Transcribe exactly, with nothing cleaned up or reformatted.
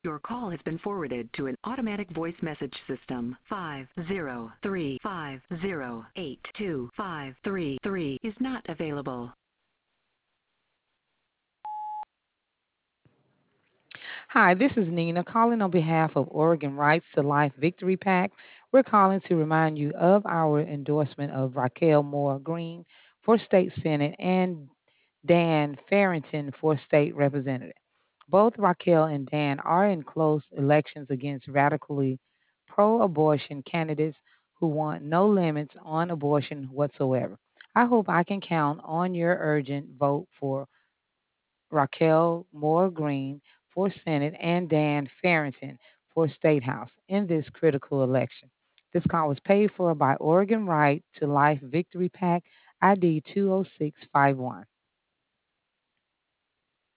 Your call has been forwarded to an automatic voice message system. Five zero three five zero eight two five three three is not available. Hi, this is Nina calling on behalf of Oregon Rights to Life Victory PAC. We're calling to remind you of our endorsement of Raquel Moore Green for State Senate and Dan Farrington for State Representative. Both Raquel and Dan are in close elections against radically pro abortion candidates who want no limits on abortion whatsoever. I hope I can count on your urgent vote for Raquel Moore Green for Senate and Dan Farrington for State House in this critical election. This call was paid for by Oregon Right to Life Victory PAC I D two oh six five one.